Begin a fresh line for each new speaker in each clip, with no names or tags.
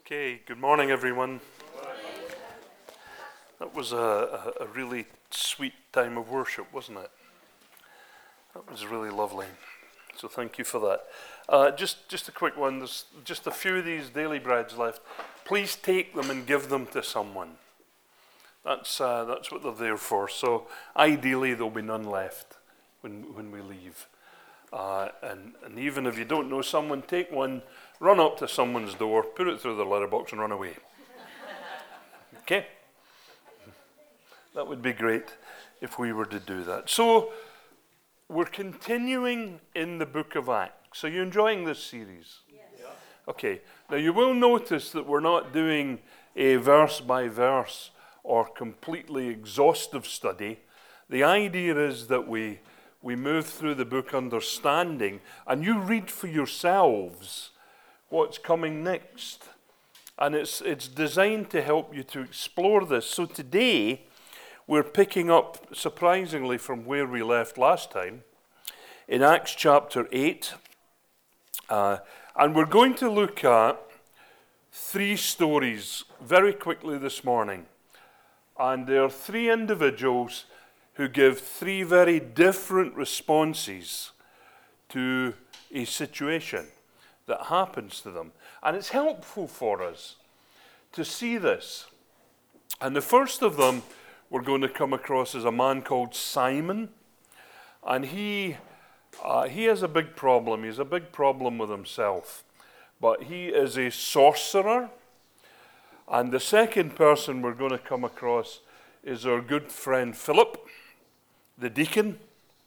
Okay, good morning, everyone. That was a really sweet time of worship, wasn't it? That was really lovely. So thank you for that. Just a quick one. There's just a few of these daily breads left. Please take them and give them to someone. That's what they're there for. So ideally, there'll be none left when we leave. And even if you don't know someone, take one, run up to someone's door, put it through their letterbox and run away. Okay? That would be great if we were to do that. So, we're continuing in the book of Acts. Are you enjoying this series?
Yes.
Okay. Now, you will notice that we're not doing a verse by verse or completely exhaustive study. The idea is that we move through the book understanding, and you read for yourselves what's coming next. And it's designed to help you to explore this. So today, we're picking up, surprisingly, from where we left last time, in Acts chapter 8. And we're going to look at three stories very quickly this morning. And there are three individuals who give three very different responses to a situation that happens to them. And it's helpful for us to see this. And the first of them we're going to come across is a man called Simon. And he has a big problem. He has a big problem with himself. But he is a sorcerer. And the second person we're going to come across is our good friend Philip, the deacon.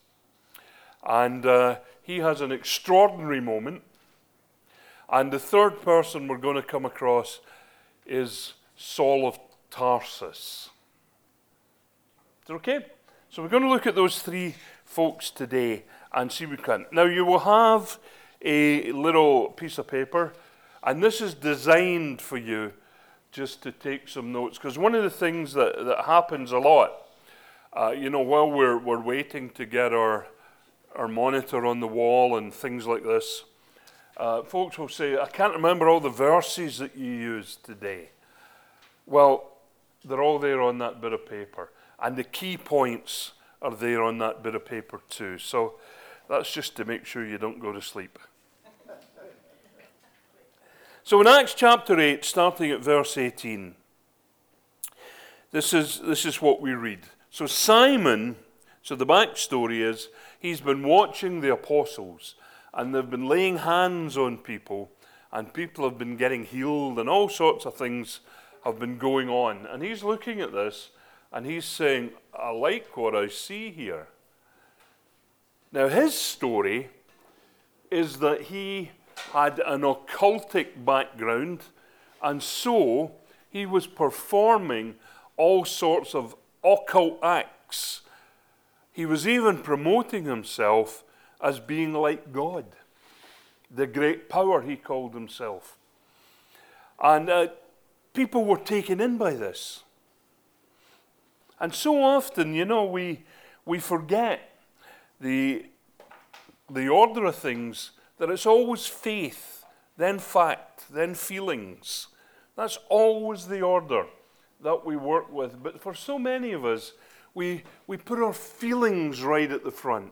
And he has an extraordinary moment. And the third person we're going to come across is Saul of Tarsus. Is it okay? So we're going to look at those three folks today and see what we can. Now you will have a little piece of paper, and this is designed for you just to take some notes. Because one of the things that happens a lot, while we're waiting to get our monitor on the wall and things like this, folks will say, I can't remember all the verses that you used today. Well, they're all there on that bit of paper. And the key points are there on that bit of paper too. So that's just to make sure you don't go to sleep. So in Acts chapter 8, starting at verse 18, this is what we read. So Simon, so the backstory is, he's been watching the apostles, and they've been laying hands on people, and people have been getting healed, and all sorts of things have been going on. And he's looking at this, and he's saying, I like what I see here. Now his story is that he had an occultic background, and so he was performing all sorts of occult acts. He was even promoting himself as being like God. The great power, he called himself. And people were taken in by this. And so often, we forget the order of things, that it's always faith, then fact, then feelings. That's always the order that we work with. But for so many of us, we put our feelings right at the front.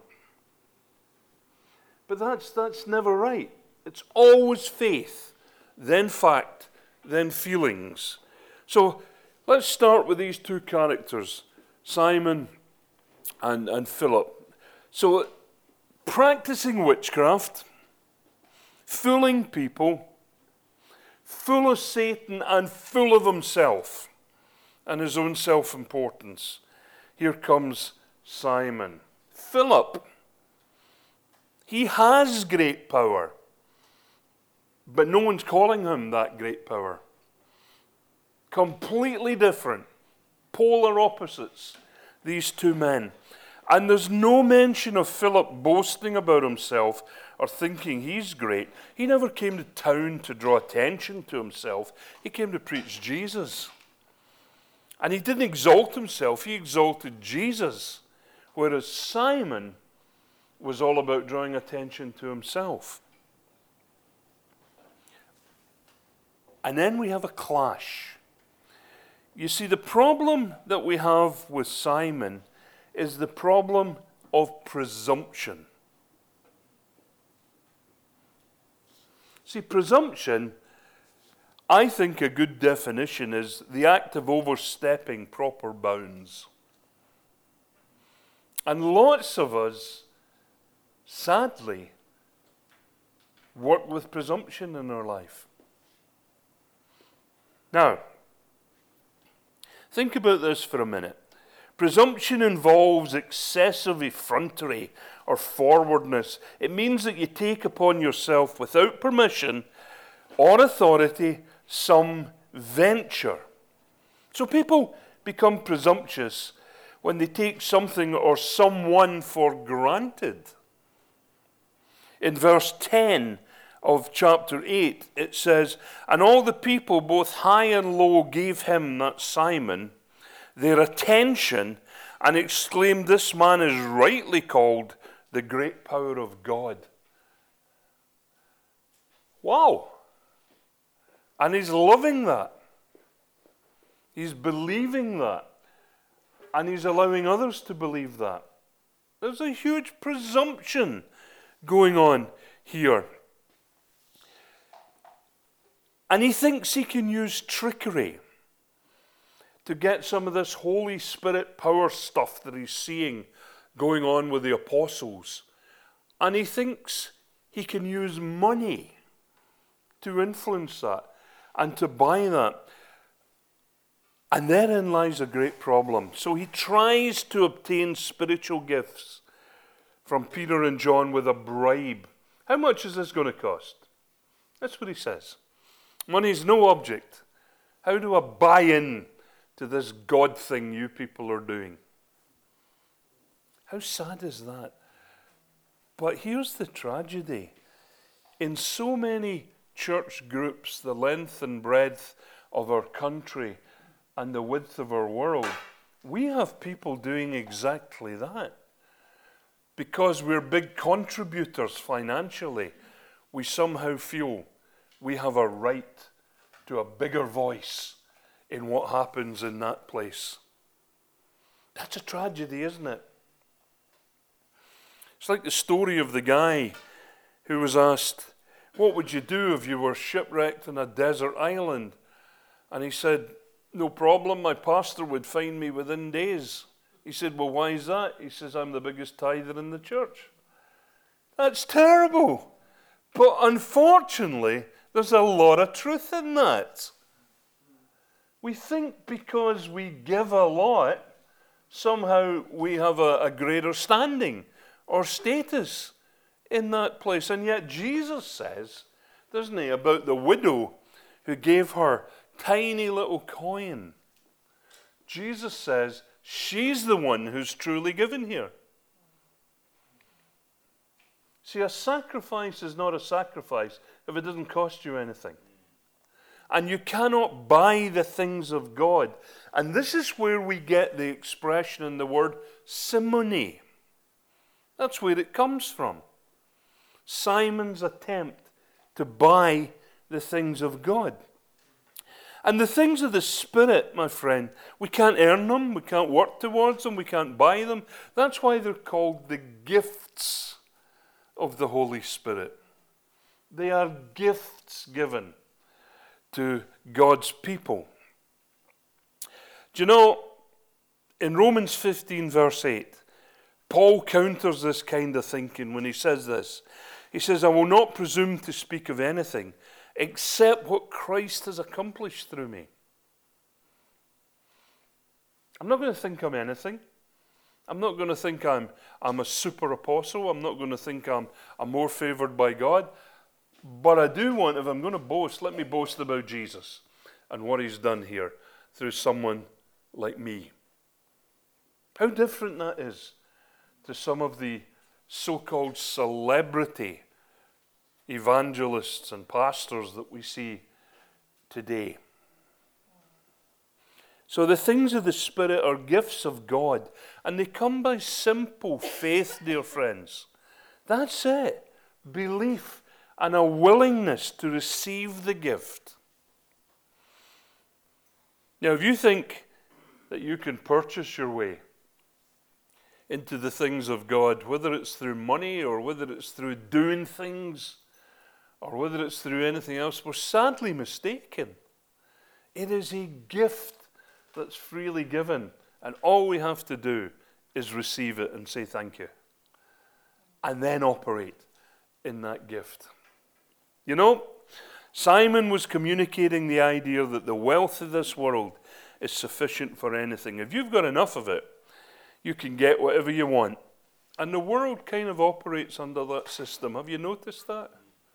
But that's never right. It's always faith, then fact, then feelings. So let's start with these two characters, Simon and Philip. So practicing witchcraft, fooling people, full of Satan and full of himself and his own self-importance. Here comes Simon. Philip, he has great power, but no one's calling him that great power. Completely different, polar opposites, these two men. And there's no mention of Philip boasting about himself or thinking he's great. He never came to town to draw attention to himself. He came to preach Jesus. And he didn't exalt himself, he exalted Jesus. Whereas Simon was all about drawing attention to himself. And then we have a clash. You see, the problem that we have with Simon is the problem of presumption. See, presumption, I think a good definition is the act of overstepping proper bounds. And lots of us, sadly, work with presumption in our life. Now, think about this for a minute. Presumption involves excessive effrontery or forwardness. It means that you take upon yourself, without permission or authority, some venture. So people become presumptuous when they take something or someone for granted. In verse 10 of chapter 8, it says, "And all the people, both high and low, gave him," that's Simon, "their attention and exclaimed, 'This man is rightly called the great power of God.'" Wow. And he's loving that. He's believing that. And he's allowing others to believe that. There's a huge presumption going on here. And he thinks he can use trickery to get some of this Holy Spirit power stuff that he's seeing going on with the apostles. And he thinks he can use money to influence that and to buy that. And therein lies a great problem. So he tries to obtain spiritual gifts from Peter and John with a bribe. How much is this going to cost? That's what he says. Money is no object. How do I buy in to this God thing you people are doing? How sad is that? But here's the tragedy. In so many church groups, the length and breadth of our country and the width of our world, we have people doing exactly that. Because we're big contributors financially, we somehow feel we have a right to a bigger voice in what happens in that place. That's a tragedy, isn't it? It's like the story of the guy who was asked, "What would you do if you were shipwrecked on a desert island?" And he said, "No problem, my pastor would find me within days." He said, "Well, why is that?" He says, "I'm the biggest tither in the church." That's terrible. But unfortunately, there's a lot of truth in that. We think because we give a lot, somehow we have a greater standing or status in that place. And yet Jesus says, doesn't he, about the widow who gave her tiny little coin. Jesus says she's the one who's truly given here. See, a sacrifice is not a sacrifice if it doesn't cost you anything. And you cannot buy the things of God. And this is where we get the expression in the word simony. That's where it comes from. Simon's attempt to buy the things of God. And the things of the Spirit, my friend, we can't earn them, we can't work towards them, we can't buy them. That's why they're called the gifts of the Holy Spirit. They are gifts given to God's people. Do you know, in Romans 15 verse 8, Paul counters this kind of thinking when he says this. He says, "I will not presume to speak of anything except what Christ has accomplished through me." I'm not going to think I'm anything. I'm not going to think I'm a super apostle. I'm not going to think I'm more favored by God. But I do want, if I'm going to boast, let me boast about Jesus and what he's done here through someone like me. How different that is to some of the so-called celebrity evangelists and pastors that we see today. So the things of the Spirit are gifts of God, and they come by simple faith, dear friends. That's it. Belief and a willingness to receive the gift. Now, if you think that you can purchase your way into the things of God, whether it's through money or whether it's through doing things or whether it's through anything else, we're sadly mistaken. It is a gift that's freely given, and all we have to do is receive it and say thank you, and then operate in that gift. You know, Simon was communicating the idea that the wealth of this world is sufficient for anything. If you've got enough of it, you can get whatever you want. And the world kind of operates under that system. Have you noticed that?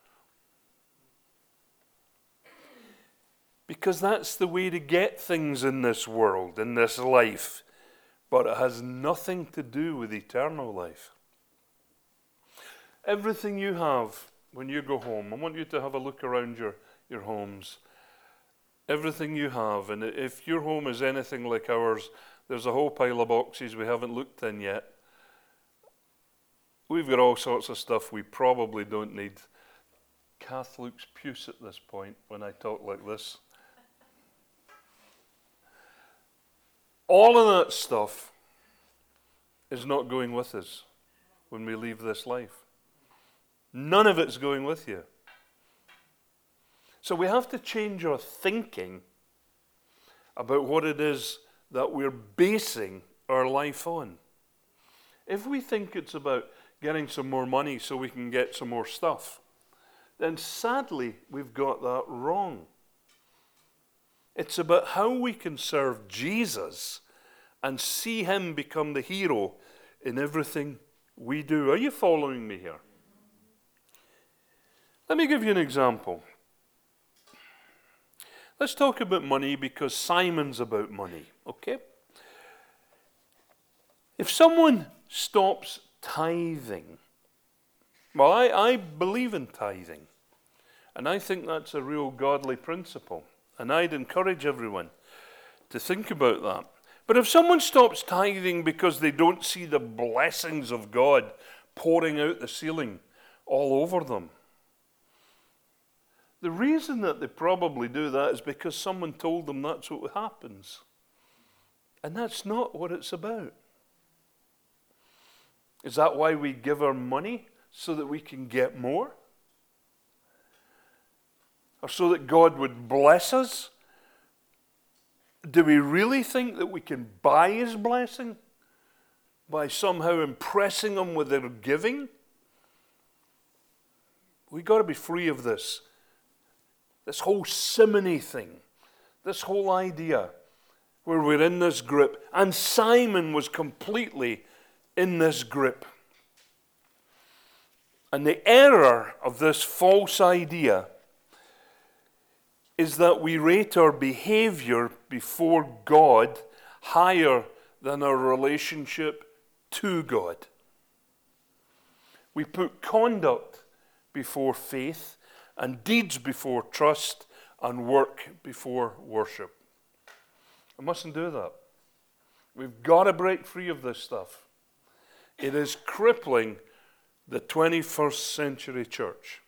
Because that's the way to get things in this world, in this life. But it has nothing to do with eternal life. Everything you have when you go home, I want you to have a look around your homes. Everything you have, and if your home is anything like ours, there's a whole pile of boxes we haven't looked in yet. We've got all sorts of stuff we probably don't need. Kath looks puce at this point when I talk like this. All of that stuff is not going with us when we leave this life. None of it's going with you. So we have to change our thinking about what it is that we're basing our life on. If we think it's about getting some more money so we can get some more stuff, then sadly we've got that wrong. It's about how we can serve Jesus and see him become the hero in everything we do. Are you following me here? Let me give you an example. Let's talk about money because Simon's about money, okay? If someone stops tithing, well, I believe in tithing, and I think that's a real godly principle, and I'd encourage everyone to think about that. But if someone stops tithing because they don't see the blessings of God pouring out the ceiling all over them, the reason that they probably do that is because someone told them that's what happens. And that's not what it's about. Is that why we give our money? So that we can get more? Or so that God would bless us? Do we really think that we can buy his blessing by somehow impressing him with their giving? We've got to be free of this. This whole simony thing, this whole idea where we're in this grip. And Simon was completely in this grip. And the error of this false idea is that we rate our behavior before God higher than our relationship to God. We put conduct before faith, and deeds before trust, and work before worship. We mustn't do that. We've got to break free of this stuff. It is crippling the 21st century church.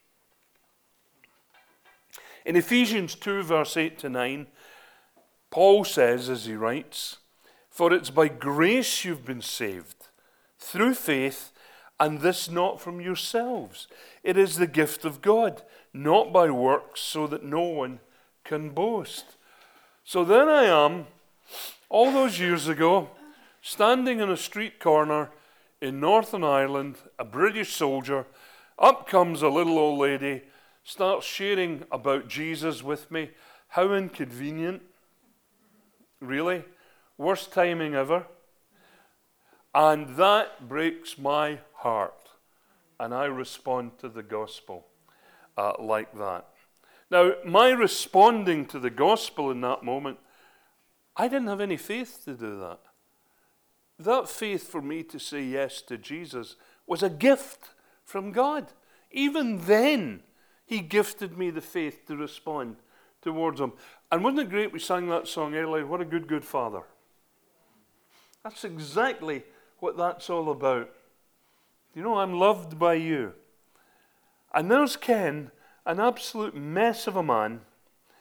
In Ephesians 2, verse 8 to 9, Paul says, as he writes, "For it's by grace you've been saved, through faith, and this not from yourselves. It is the gift of God, not by works, so that no one can boast." So then I am, all those years ago, standing in a street corner in Northern Ireland, a British soldier. Up comes a little old lady, starts sharing about Jesus with me. How inconvenient. Really? Worst timing ever. And that breaks my heart. And I respond to the gospel like that. Now, my responding to the gospel in that moment, I didn't have any faith to do that. That faith for me to say yes to Jesus was a gift from God. Even then, he gifted me the faith to respond towards him. And wasn't it great we sang that song earlier, "What a Good, Good Father"? That's exactly what that's all about. You know, I'm loved by you. And there's Ken, an absolute mess of a man,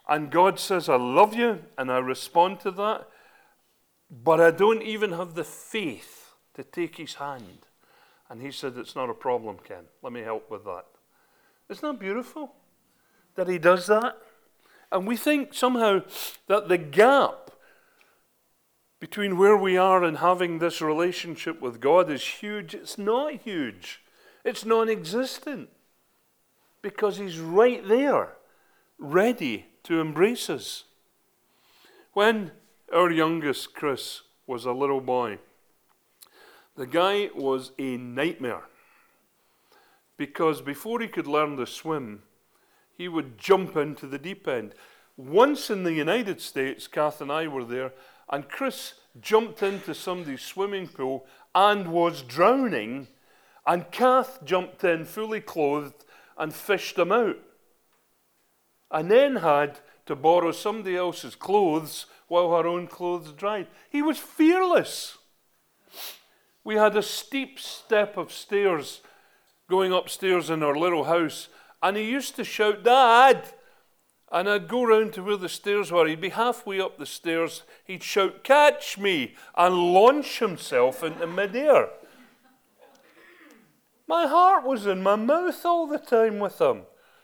And God says, I love you, and I respond to that, but I don't even have the faith to take his hand. And he said, it's not a problem, Ken. Let me help with that. Isn't that beautiful that he does that? And we think somehow that the gap between where we are and having this relationship with God is huge. It's not huge. It's non-existent. Because he's right there, ready to embrace us. When our youngest, Chris, was a little boy, the guy was a nightmare. Because before he could learn to swim, he would jump into the deep end. Once in the United States, Kath and I were there, and Chris jumped into somebody's swimming pool and was drowning, and Kath jumped in fully clothed and fished him out. And then had to borrow somebody else's clothes while her own clothes dried. He was fearless. We had a steep step of stairs going upstairs in our little house, and he used to shout, Dad! And I'd go round to where the stairs were. He'd be halfway up the stairs. He'd shout, catch me, and launch himself into midair. My heart was in my mouth all the time with him.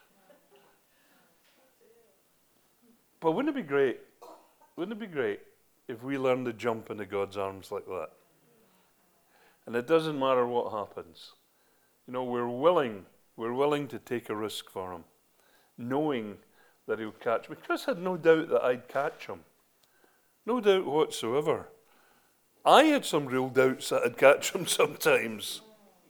But wouldn't it be great? Wouldn't it be great if we learned to jump into God's arms like that? And it doesn't matter what happens. You know, we're willing to take a risk for him, knowing that he'll catch me. Chris had no doubt that I'd catch him. No doubt whatsoever. I had some real doubts that I'd catch him sometimes.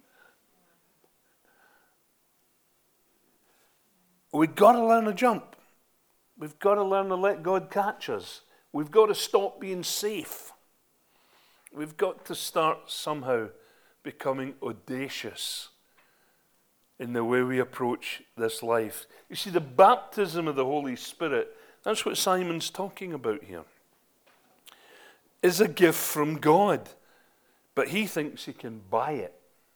We've got to learn to jump. We've got to learn to let God catch us. We've got to stop being safe. We've got to start somehow becoming audacious in the way we approach this life. You see, the baptism of the Holy Spirit, that's what Simon's talking about here, is a gift from God. But he thinks he can buy it.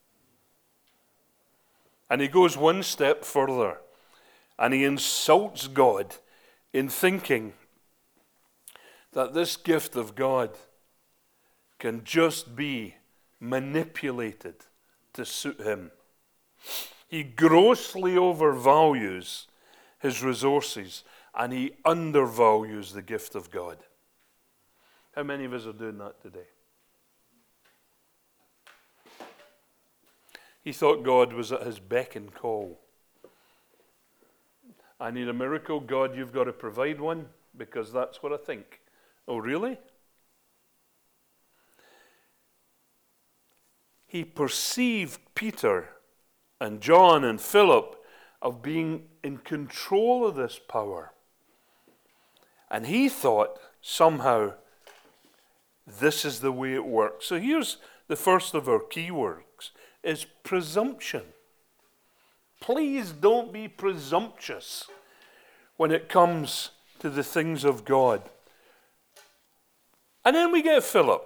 And he goes one step further. And he insults God in thinking that this gift of God can just be manipulated to suit him. He grossly overvalues his resources and he undervalues the gift of God. How many of us are doing that today? He thought God was at his beck and call. I need a miracle. God, you've got to provide one because that's what I think. Oh, really? He perceived Peter and John and Philip of being in control of this power. And he thought somehow this is the way it works. So here's the first of our key words, is presumption. Please don't be presumptuous when it comes to the things of God. And then we get Philip.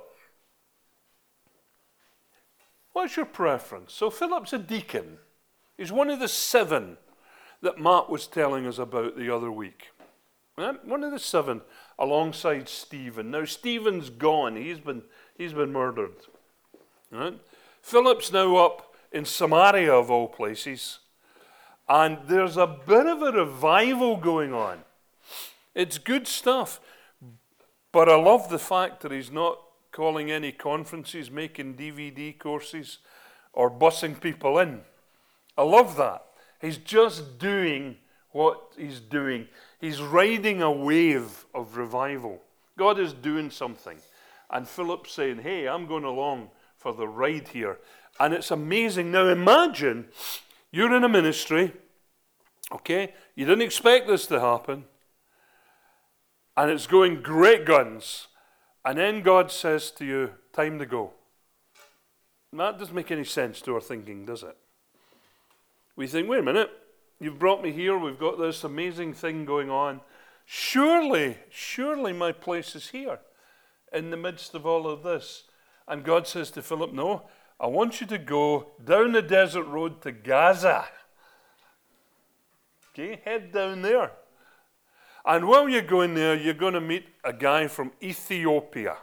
What's your preference? So Philip's a deacon. He's one of the 7 that Matt was telling us about the other week. Right? One of the 7 alongside Stephen. Now Stephen's gone. He's been murdered. Right? Philip's now up in Samaria of all places. And there's a bit of a revival going on. It's good stuff. But I love the fact that he's not calling any conferences, making DVD courses, or bussing people in. I love that. He's just doing what he's doing. He's riding a wave of revival. God is doing something. And Philip's saying, hey, I'm going along for the ride here. And it's amazing. Now imagine you're in a ministry, okay? You didn't expect this to happen. And it's going great guns. And then God says to you, time to go. And that doesn't make any sense to our thinking, does it? We think, wait a minute, you've brought me here, we've got this amazing thing going on. Surely my place is here in the midst of all of this. And God says to Philip, no, I want you to go down the desert road to Gaza. Okay, head down there. And while you're going there, you're going to meet a guy from Ethiopia.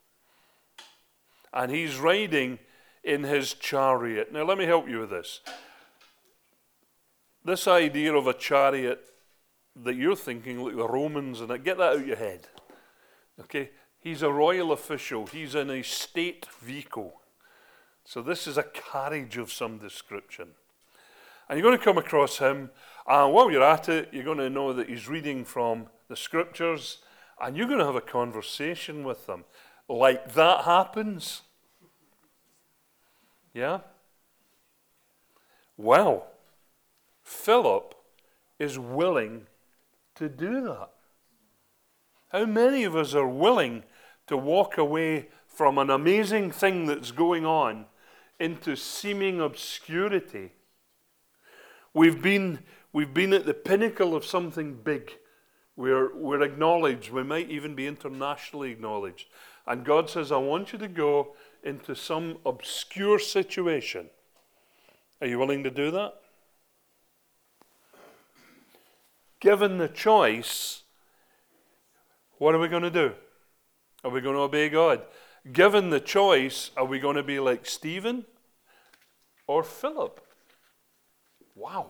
And he's riding in his chariot. Now, let me help you with this. This idea of a chariot that you're thinking, like the Romans, and get that out of your head. Okay? He's a royal official. He's in a state vehicle. So this is a carriage of some description. And you're going to come across him, and while you're at it, you're going to know that he's reading from the scriptures, and you're going to have a conversation with him. Like that happens. Yeah? Well, Philip is willing to do that. How many of us are willing to walk away from an amazing thing that's going on into seeming obscurity? We've been at the pinnacle of something big. We're acknowledged. We might even be internationally acknowledged. And God says, I want you to go into some obscure situation. Are you willing to do that? Given the choice, what are we going to do? Are we going to obey God? Given the choice, are we going to be like Stephen or Philip? Wow.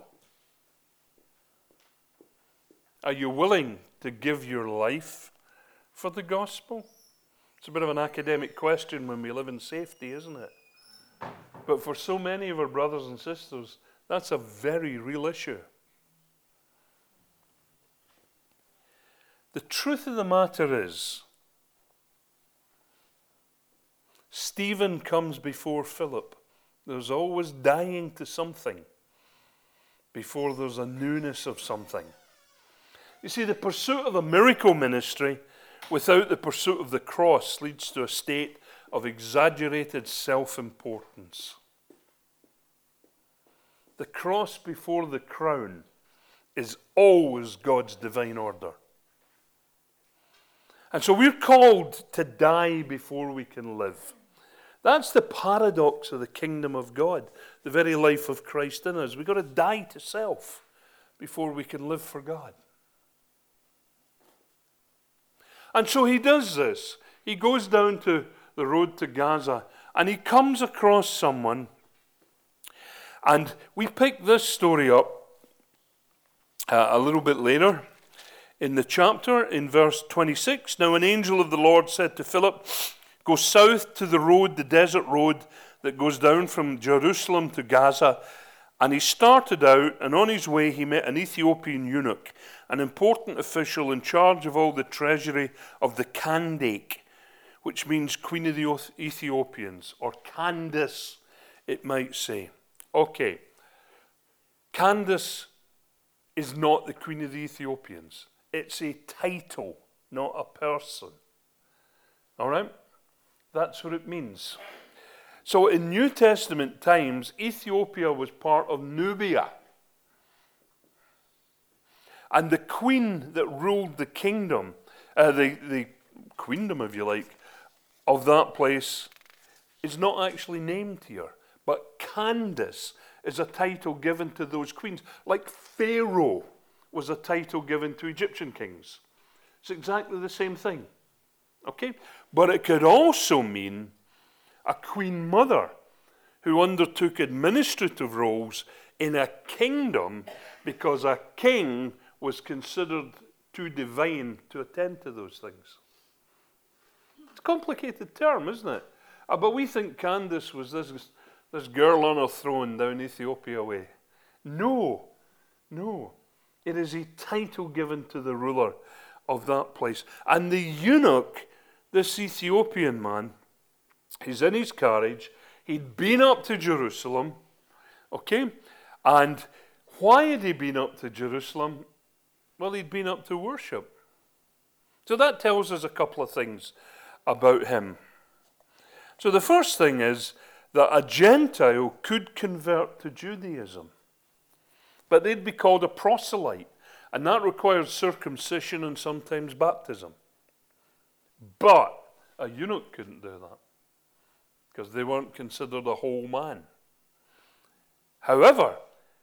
Are you willing to give your life for the gospel? It's a bit of an academic question when we live in safety, isn't it? But for so many of our brothers and sisters, that's a very real issue. The truth of the matter is, Stephen comes before Philip. There's always dying to something before there's a newness of something. You see, the pursuit of a miracle ministry without the pursuit of the cross leads to a state of exaggerated self-importance. The cross before the crown is always God's divine order. And so we're called to die before we can live. That's the paradox of the kingdom of God, the very life of Christ in us. We've got to die to self before we can live for God. And so he does this. He goes down to the road to Gaza, and he comes across someone, and we pick this story up a little bit later in the chapter, in verse 26. Now an angel of the Lord said to Philip, go south to the road, the desert road that goes down from Jerusalem to Gaza. And he started out, and on his way he met an Ethiopian eunuch, an important official in charge of all the treasury of the Kandake, which means Queen of the Ethiopians, or Candace, it might say. Okay, Candace is not the Queen of the Ethiopians. It's a title, not a person. All right? That's what it means. So in New Testament times, Ethiopia was part of Nubia. And the queen that ruled the kingdom, the queendom, if you like, of that place is not actually named here. But Candace is a title given to those queens. Like Pharaoh was a title given to Egyptian kings. It's exactly the same thing. Okay? But it could also mean a queen mother who undertook administrative roles in a kingdom because a king was considered too divine to attend to those things. It's a complicated term, isn't it? But we think Candace was this girl on a throne down Ethiopia way. No. It is a title given to the ruler of that place. And the eunuch, this Ethiopian man, he's in his carriage. He'd been up to Jerusalem. Okay? And why had he been up to Jerusalem? Well, he'd been up to worship. So that tells us a couple of things about him. So the first thing is that a Gentile could convert to Judaism. But they'd be called a proselyte. And that required circumcision and sometimes baptism. But a eunuch couldn't do that, because they weren't considered a whole man. However,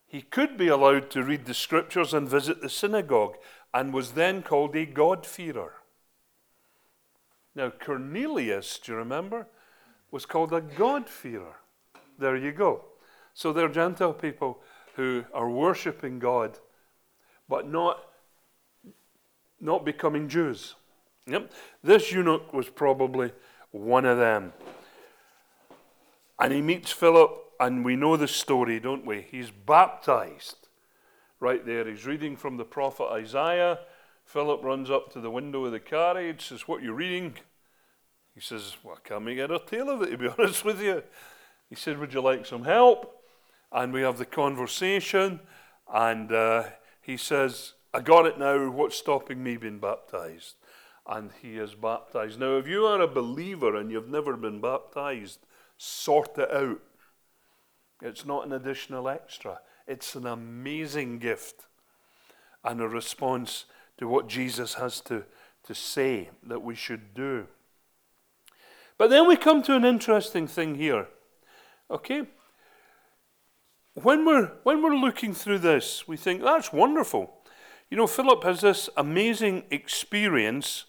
He could be allowed to read the scriptures and visit the synagogue, and was then called a God-fearer. Now, Cornelius, do you remember, was called a God-fearer. There you go. So they're Gentile people who are worshipping God, but not becoming Jews. Yep. This eunuch was probably one of them. And he meets Philip, and we know the story, don't we? He's baptized right there. He's reading from the prophet Isaiah. Philip runs up to the window of the carriage, says, "What are you reading?" He says, "Well, I can't make head or tail of it, to be honest with you." He said, "Would you like some help?" And we have the conversation, and he says, "I got it now. What's stopping me being baptized?" And he is baptized. Now, if you are a believer and you've never been baptized, sort it out. It's not an additional extra. It's an amazing gift and a response to what Jesus has to say that we should do. But then we come to an interesting thing here. Okay? When we're looking through this, we think, that's wonderful. You know, Philip has this amazing experience.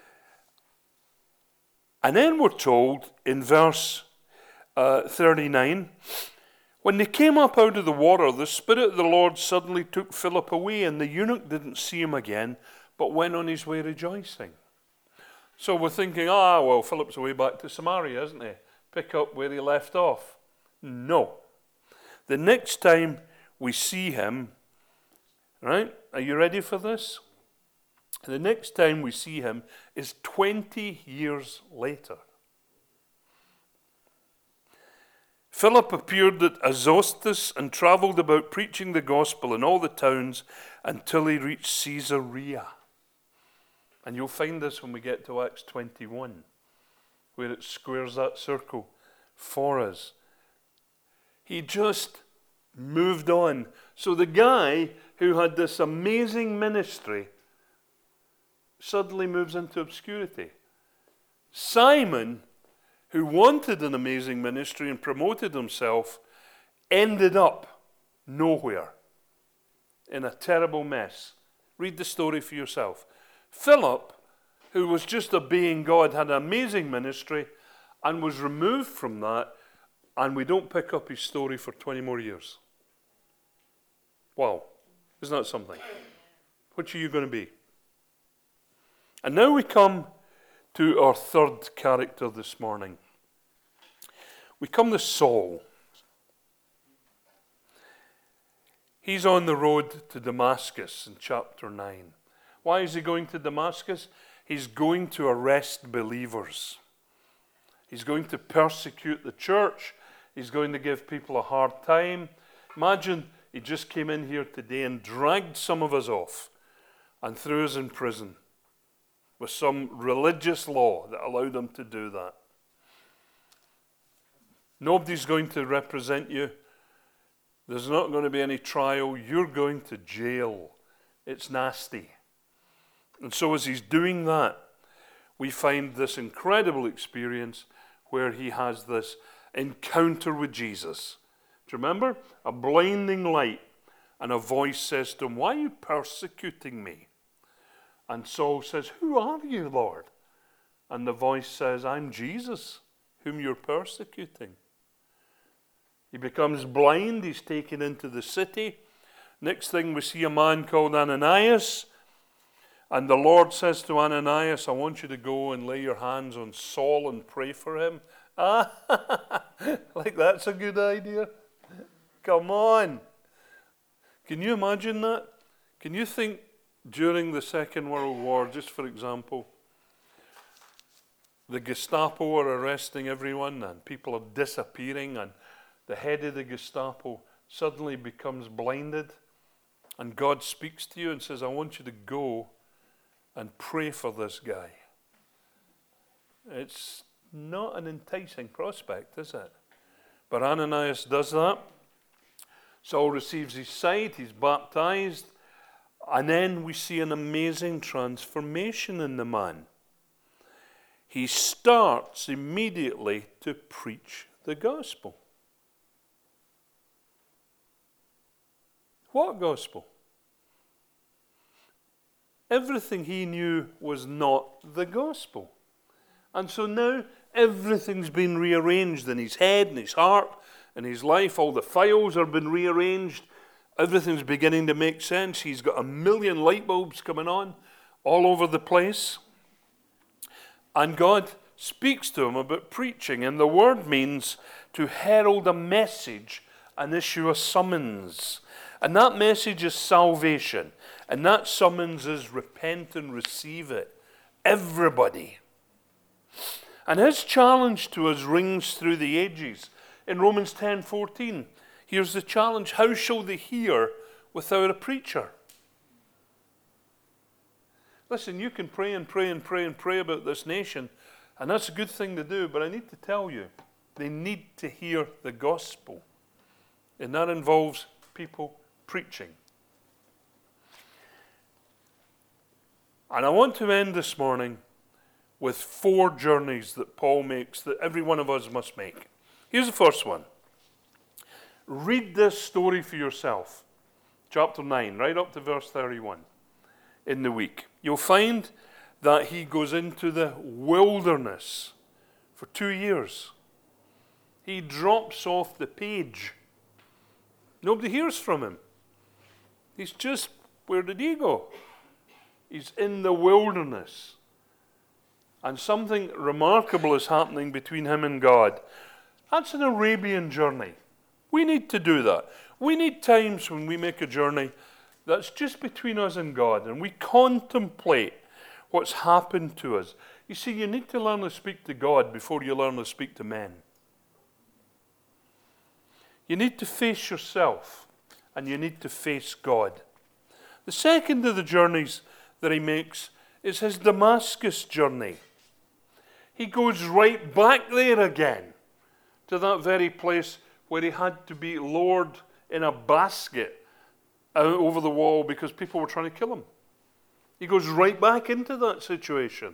And then we're told in verse 39, when they came up out of the water, the Spirit of the Lord suddenly took Philip away, and the eunuch didn't see him again, but went on his way rejoicing. So we're thinking, well, Philip's away back to Samaria, isn't he? Pick up where he left off. No. The next time we see him, right? Are you ready for this? The next time we see him is 20 years later. Philip appeared at Azotus and traveled about preaching the gospel in all the towns until he reached Caesarea. And you'll find this when we get to Acts 21, where it squares that circle for us. He just moved on. So the guy who had this amazing ministry suddenly moves into obscurity. Simon, who wanted an amazing ministry and promoted himself, ended up nowhere, in a terrible mess. Read the story for yourself. Philip, who was just obeying God, had an amazing ministry and was removed from that, and we don't pick up his story for 20 more years. Wow, isn't that something? What are you going to be? And now we come to our third character this morning. We come to Saul. He's on the road to Damascus in chapter 9. Why is he going to Damascus? He's going to arrest believers. He's going to persecute the church. He's going to give people a hard time. Imagine he just came in here today and dragged some of us off and threw us in prison with some religious law that allowed him to do that. Nobody's going to represent you. There's not going to be any trial. You're going to jail. It's nasty. And so as he's doing that, we find this incredible experience where he has this encounter with Jesus. Do you remember? A blinding light, and a voice says to him, "Why are you persecuting me?" And Saul says, "Who are you, Lord?" And the voice says, "I'm Jesus, whom you're persecuting." He becomes blind. He's taken into the city. Next thing, we see a man called Ananias. And the Lord says to Ananias, "I want you to go and lay your hands on Saul and pray for him." Like that's a good idea. Come on. Can you imagine that? Can you think during the Second World War, just for example, the Gestapo are arresting everyone and people are disappearing, and the head of the Gestapo suddenly becomes blinded, and God speaks to you and says, "I want you to go and pray for this guy." It's not an enticing prospect, is it? But Ananias does that. Saul receives his sight, he's baptized, and then we see an amazing transformation in the man. He starts immediately to preach the gospel. What gospel? Everything he knew was not the gospel. And so now everything's been rearranged in his head, in his heart, in his life. All the files have been rearranged. Everything's beginning to make sense. He's got 1 million light bulbs coming on all over the place. And God speaks to him about preaching. And the word means to herald a message and issue a summons. And that message is salvation. And that summons is repent and receive it. Everybody. And his challenge to us rings through the ages. In Romans 10:14, here's the challenge. How shall they hear without a preacher? Listen, you can pray and pray and pray and pray about this nation, and that's a good thing to do, but I need to tell you, they need to hear the gospel. And that involves people preaching. And I want to end this morning with 4 journeys that Paul makes that every one of us must make. Here's the first one. Read this story for yourself. Chapter 9, right up to verse 31 in the week. You'll find that he goes into the wilderness for 2 years. He drops off the page. Nobody hears from him. He's just, where did he go? He's in the wilderness. And something remarkable is happening between him and God. That's an Arabian journey. We need to do that. We need times when we make a journey that's just between us and God, and we contemplate what's happened to us. You see, you need to learn to speak to God before you learn to speak to men. You need to face yourself, and you need to face God. The second of the journeys that he makes is his Damascus journey. He goes right back there again to that very place where he had to be lowered in a basket out over the wall because people were trying to kill him. He goes right back into that situation.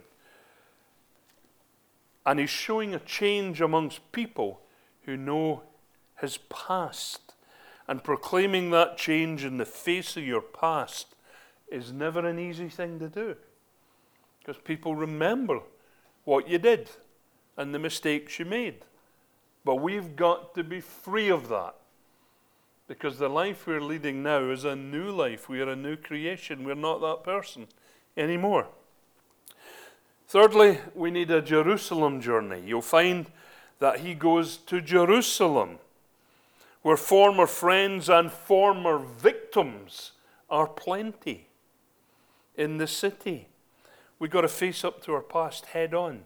And he's showing a change amongst people who know his past. And proclaiming that change in the face of your past is never an easy thing to do. Because people remember what you did and the mistakes you made. But we've got to be free of that. Because the life we're leading now is a new life. We are a new creation. We're not that person anymore. Thirdly, we need a Jerusalem journey. You'll find that he goes to Jerusalem, where former friends and former victims are plenty in the city. We've got to face up to our past head on.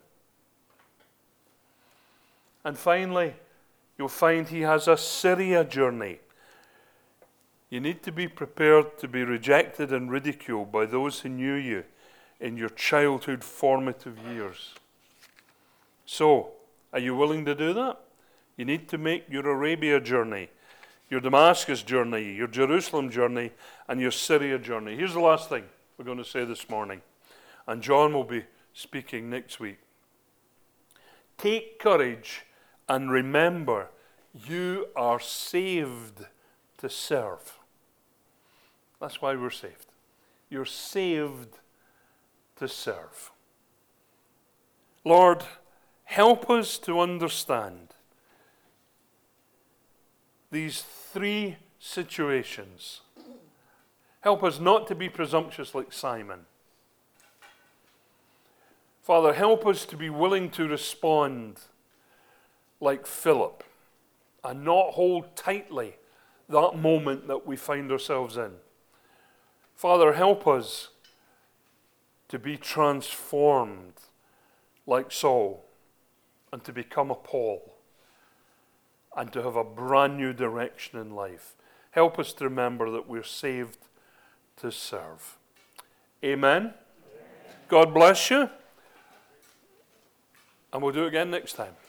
And finally, you'll find he has a Syria journey. You need to be prepared to be rejected and ridiculed by those who knew you in your childhood formative years. So, are you willing to do that? You need to make your Arabia journey, your Damascus journey, your Jerusalem journey, and your Syria journey. Here's the last thing we're going to say this morning. And John will be speaking next week. Take courage and remember, you are saved to serve. That's why we're saved. You're saved to serve. Lord, help us to understand these 3 situations. Help us not to be presumptuous like Simon. Father, help us to be willing to respond like Philip and not hold tightly that moment that we find ourselves in. Father, help us to be transformed like Saul and to become a Paul and to have a brand new direction in life. Help us to remember that we're saved to serve. Amen. God bless you. And we'll do it again next time.